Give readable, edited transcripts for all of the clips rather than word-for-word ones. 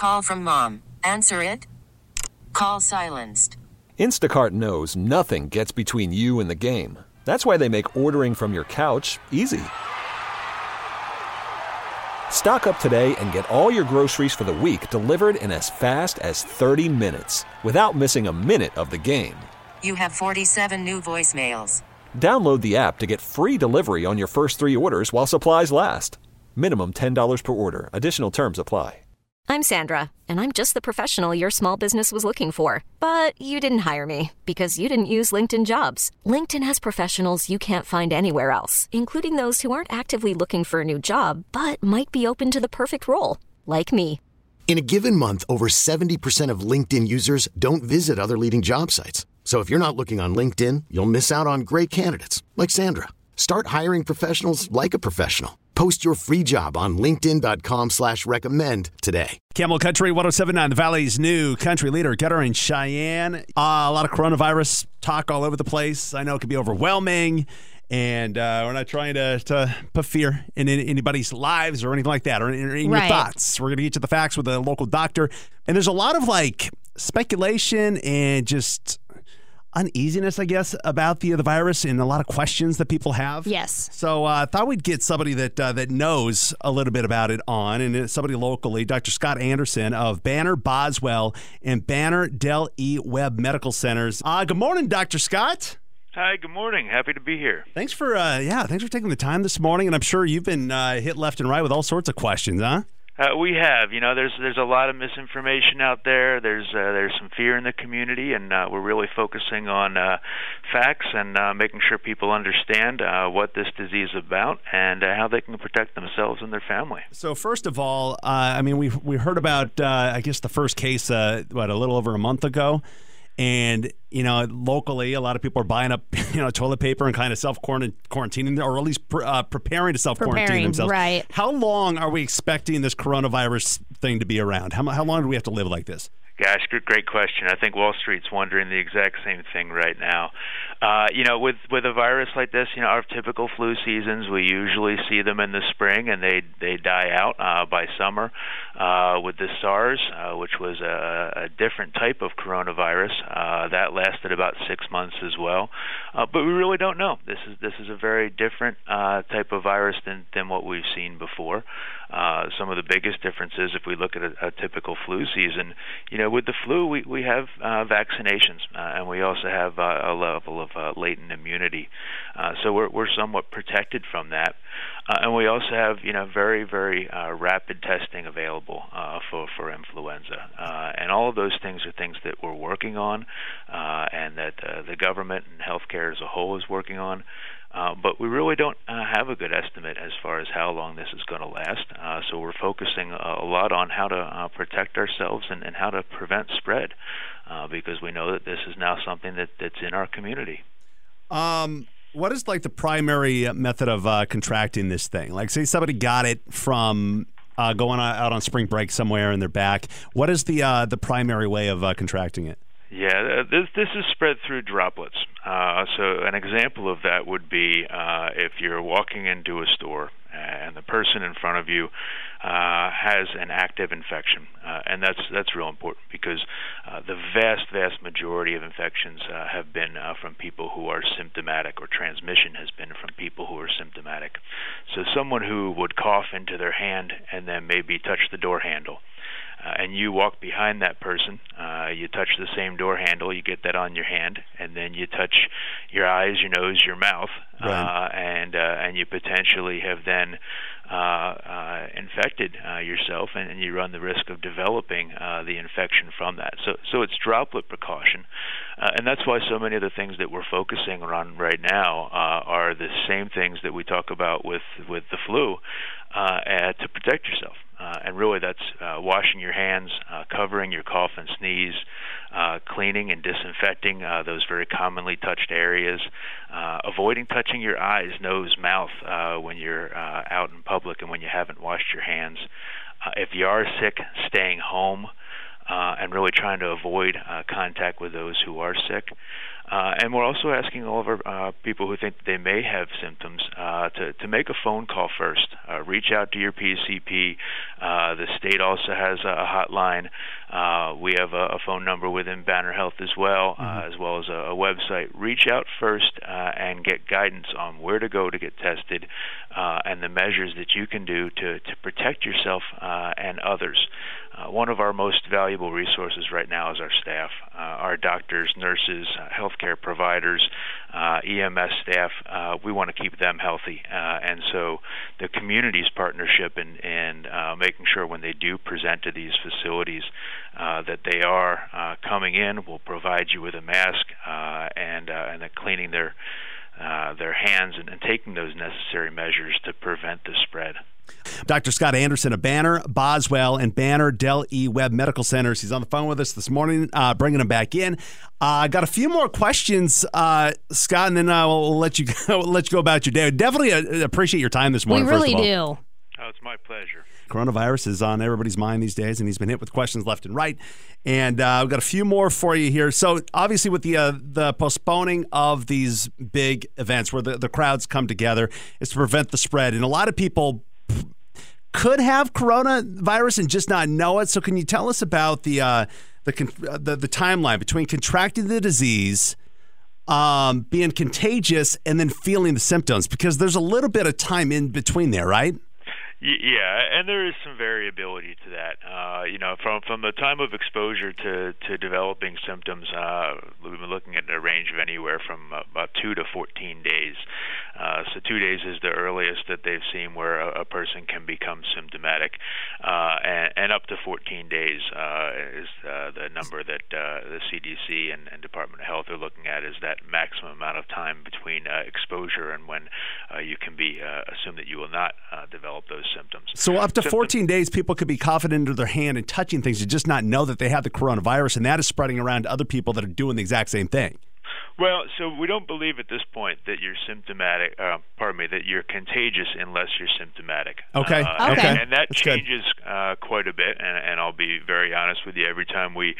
Call from mom. Answer it. Call silenced. Instacart knows nothing gets between you and the game. That's why they make ordering from your couch easy. Stock up today and get all your groceries for the week delivered in as fast as 30 minutes without missing a minute of the game. You have 47 new voicemails. Download the app to get free delivery on your first 3 orders while supplies last. Minimum $10 per order. Additional terms apply. I'm Sandra, and I'm just the professional your small business was looking for. But you didn't hire me because you didn't use LinkedIn Jobs. LinkedIn has professionals you can't find anywhere else, including those who aren't actively looking for a new job, but might be open to the perfect role, like me. In a given month, over 70% of LinkedIn users don't visit other leading job sites. So if you're not looking on LinkedIn, you'll miss out on great candidates like Sandra. Start hiring professionals like a professional. Post your free job on linkedin.com/recommend today. Camel Country 107.9, the Valley's new country leader, Getter in Cheyenne. A lot of coronavirus talk all over the place. I know it can be overwhelming, and we're not trying to put fear in anybody's lives or anything like that, or in your thoughts. We're going to get you the facts with a local doctor. And there's a lot of speculation and just uneasiness, I guess, about the virus and a lot of questions that people have. Yes. So I thought we'd get somebody that knows a little bit about it on, and it's somebody locally, Dr. Scott Anderson of Banner Boswell and Banner Del E. Webb Medical Centers. Good morning, Dr. Scott. Hi, good morning. Happy to be here. Thanks for taking the time this morning, and I'm sure you've been hit left and right with all sorts of questions, huh? We have. There's a lot of misinformation out there. There's some fear in the community, and we're really focusing on facts and making sure people understand what this disease is about and how they can protect themselves and their family. So first of all, we heard about I guess the first case a little over a month ago. And, locally, a lot of people are buying up, toilet paper and kind of self-quarantining, or at least preparing to self-quarantine themselves. Right. How long are we expecting this coronavirus thing to be around? How long do we have to live like this? Gosh, great question. I think Wall Street's wondering the exact same thing right now. With a virus like this, our typical flu seasons, we usually see them in the spring, and they die out by summer. With the SARS, which was a different type of coronavirus, that lasted about 6 months as well. But we really don't know. This is a very different type of virus than what we've seen before. Some of the biggest differences, if we look at a typical flu season, with the flu, we have vaccinations, and we also have a level of latent immunity. So we're somewhat protected from that. And we also have, very, very rapid testing available for influenza. And all of those things are things that we're working on and that the government and healthcare as a whole is working on. But we really don't have a good estimate as far as how long this is going to last. So we're focusing a lot on how to protect ourselves and how to prevent spread because we know that this is now something that's in our community. What is the primary method of contracting this thing? Say somebody got it from going out on spring break somewhere and they're back. What is the primary way of contracting it? Yeah, this is spread through droplets. So an example of that would be if you're walking into a store and the person in front of you has an active infection, and that's real important because the vast majority of infections have been from people who are symptomatic, or transmission has been from people who are symptomatic. So someone who would cough into their hand and then maybe touch the door handle. And you walk behind that person, you touch the same door handle, you get that on your hand, and then you touch your eyes, your nose, your mouth, right. And you potentially have then infected yourself, and you run the risk of developing the infection from that. So it's droplet precaution, and that's why so many of the things that we're focusing on right now are the same things that we talk about with the flu to protect yourself. And really that's washing your hands, covering your cough and sneeze, cleaning and disinfecting those very commonly touched areas, avoiding touching your eyes, nose, mouth when you're out in public and when you haven't washed your hands. If you are sick, staying home. and really trying to avoid contact with those who are sick. And we're also asking all of our people who think they may have symptoms to make a phone call first. Reach out to your PCP. The state also has a hotline. We have a phone number within Banner Health as well as a website. Reach out first and get guidance on where to go to get tested and the measures that you can do to protect yourself and others. One of our most valuable resources right now is our staff, our doctors, nurses, healthcare providers, EMS staff. We want to keep them healthy. And so the community's partnership in making sure when they do present to these facilities that they are coming in, will provide you with a mask and then cleaning their hands and taking those necessary measures to prevent the spread. Dr. Scott Anderson of Banner, Boswell, and Banner Del E. Webb Medical Centers. He's on the phone with us this morning, bringing him back in. I got a few more questions, Scott, and then we'll let you go about your day. Definitely appreciate your time this morning. We really do. Oh, it's my pleasure. Coronavirus is on everybody's mind these days, and he's been hit with questions left and right. And we've got a few more for you here. So obviously with the postponing of these big events where the crowds come together is to prevent the spread. And a lot of people could have coronavirus and just not know it. So can you tell us about the timeline between contracting the disease, being contagious, and then feeling the symptoms? Because there's a little bit of time in between there, right? Yeah, and there is some variability to that. From the time of exposure to developing symptoms, we've been looking at a range of anywhere from about 2 to 14 days. So 2 days is the earliest that they've seen where a person can become symptomatic, and up to 14 days is the number that the CDC and Department of Health are looking at, is that maximum amount of time between exposure and when you can be assumed that you will not develop those symptoms. So up to 14 days, people could be coughing into their hand and touching things and just not know that they have the coronavirus, and that is spreading around to other people that are doing the exact same thing. Well, so we don't believe at this point that you're symptomatic. That you're contagious unless you're symptomatic. Okay. And that That's changes quite a bit. And I'll be very honest with you. Every time we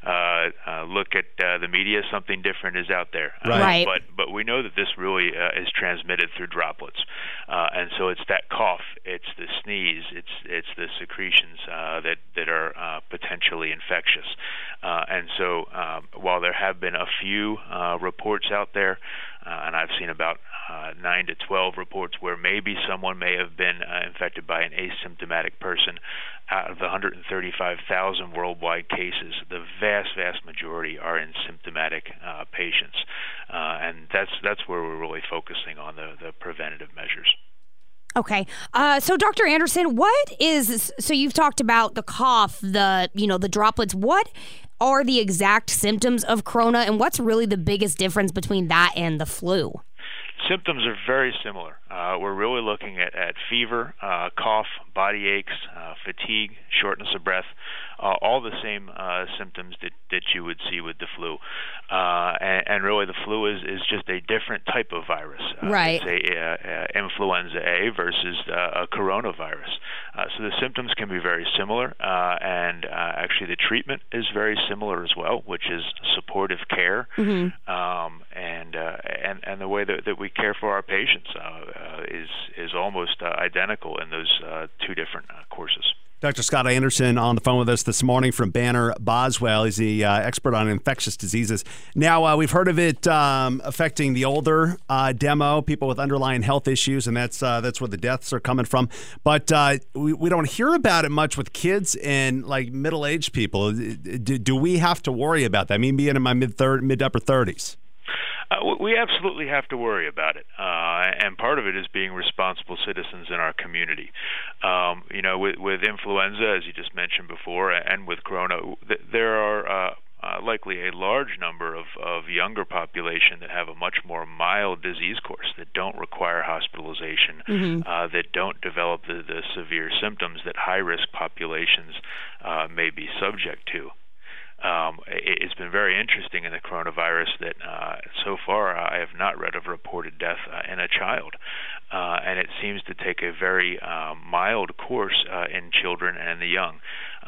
look at the media, something different is out there. Right. But we know that this really is transmitted through droplets, and so it's that cough, it's the sneeze, it's the secretions that are potentially infectious. And so while there have been a few reports out there, and I've seen about 9 to 12 reports where maybe someone may have been infected by an asymptomatic person. Out of the 135,000 worldwide cases, the vast majority are in symptomatic patients, and that's where we're really focusing on the preventative measures. Okay. So Dr. Anderson, so you've talked about the cough, the droplets. What are the exact symptoms of corona, and what's really the biggest difference between that and the flu? Symptoms are very similar. We're really looking at fever, cough, body aches, fatigue, shortness of breath, all the same symptoms that you would see with the flu. And really the flu is just a different type of virus. Right. It's a influenza A versus a coronavirus. So the symptoms can be very similar, and actually the treatment is very similar as well, which is supportive care, and the way that we care for our patients is almost identical in those two different courses. Dr. Scott Anderson on the phone with us this morning from Banner Boswell. He's the expert on infectious diseases. Now, we've heard of it affecting the older demo, people with underlying health issues, and that's where the deaths are coming from. But we don't hear about it much with kids and like middle-aged people. Do we have to worry about that? I mean, being in my mid to upper 30s. We absolutely have to worry about it, and part of it is being responsible citizens in our community. With influenza, as you just mentioned before, and with corona, there are likely a large number of younger population that have a much more mild disease course, that don't require hospitalization, that don't develop the severe symptoms that high-risk populations may be subject to. It's been very interesting in the coronavirus that so far I have not read of reported death in a child, and it seems to take a very mild course in children and in the young. There's been a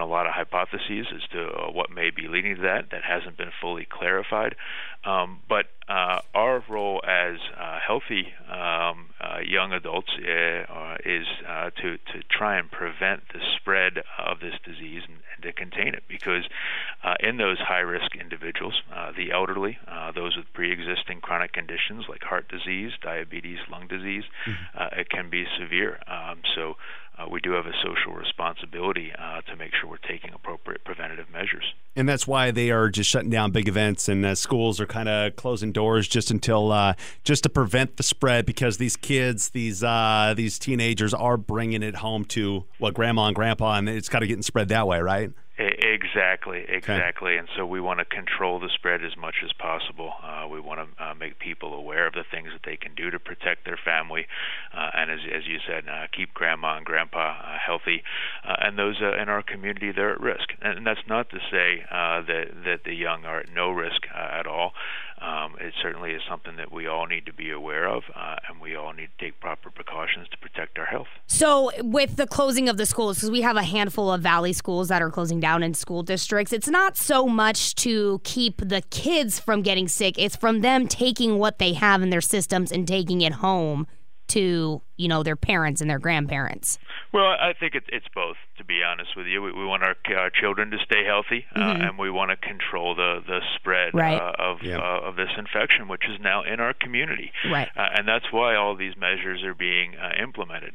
lot of hypotheses as to what may be leading to that. That hasn't been fully clarified. But our role as healthy young adults is to try and prevent the spread of this disease and to contain it, because in those high-risk individuals, the elderly, those with pre-existing chronic conditions like heart disease, diabetes, lung disease, it can be severe. So we do have a social responsibility to make sure we're taking appropriate preventative measures. And that's why they are just shutting down big events, and schools are kind of closing doors just until just to prevent the spread, because these kids, these teenagers are bringing it home to grandma and grandpa, and it's kind of getting spread that way, right? Exactly. Okay. And so we want to control the spread as much as possible. We want to make people aware of the things that they can do to protect their family, and as you said, keep grandma and grandpa healthy, and those in our community, they're at risk. And that's not to say that the young are at no risk at all. It certainly is something that we all need to be aware of, and we all need to take proper precautions to protect our health. So with the closing of the schools, because we have a handful of Valley schools that are closing down in school districts, it's not so much to keep the kids from getting sick. It's from them taking what they have in their systems and taking it home to, their parents and their grandparents. Well, I think it's both, to be honest with you. We want our children to stay healthy, and we want to control the spread of this infection, which is now in our community. Right. And that's why all these measures are being implemented.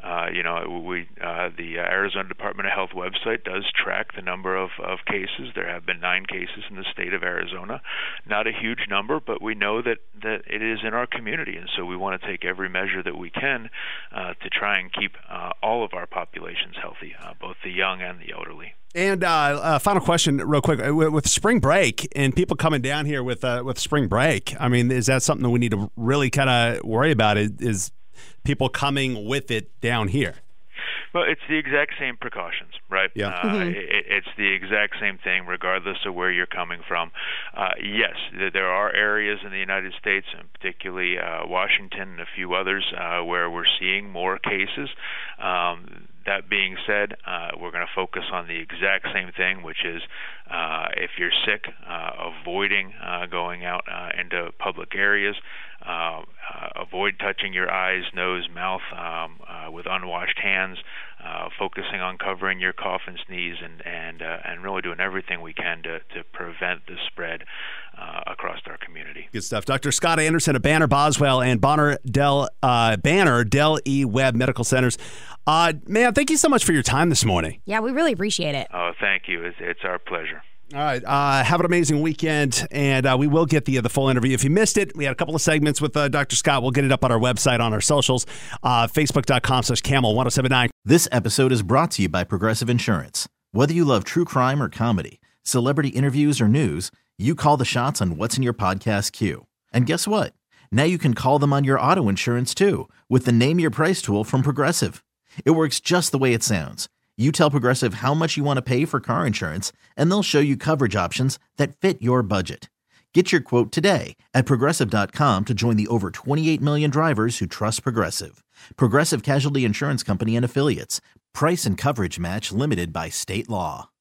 The Arizona Department of Health website does track the number of cases. There have been 9 cases in the state of Arizona. Not a huge number, but we know that it is in our community, and so we want to take every measure that we can to try and keep all of our populations healthy, both the young and the elderly. And final question, real quick, with spring break and people coming down here with spring break, I mean, is that something that we need to really kind of worry about? Is people coming with it down here? Well, it's the exact same precautions, right? Yeah. It's the exact same thing, regardless of where you're coming from. Yes, there are areas in the United States, and particularly Washington and a few others, where we're seeing more cases. That being said, we're going to focus on the exact same thing, which is if you're sick, avoiding going out into public areas. Avoid touching your eyes, nose, mouth with unwashed hands. Focusing on covering your cough and sneeze, and really doing everything we can to prevent the spread across our community. Good stuff. Dr. Scott Anderson of Banner Boswell and Banner Del E. Webb Medical Centers. Man, thank you so much for your time this morning. Yeah, we really appreciate it. Oh, thank you. It's our pleasure. All right. Have an amazing weekend, and we will get the full interview. If you missed it, we had a couple of segments with Dr. Scott. We'll get it up on our website, on our socials, Facebook.com/Camel1079. This episode is brought to you by Progressive Insurance. Whether you love true crime or comedy, celebrity interviews or news, you call the shots on what's in your podcast queue. And guess what? Now you can call them on your auto insurance, too, with the Name Your Price tool from Progressive. It works just the way it sounds. You tell Progressive how much you want to pay for car insurance, and they'll show you coverage options that fit your budget. Get your quote today at Progressive.com to join the over 28 million drivers who trust Progressive. Progressive Casualty Insurance Company and Affiliates. Price and coverage match limited by state law.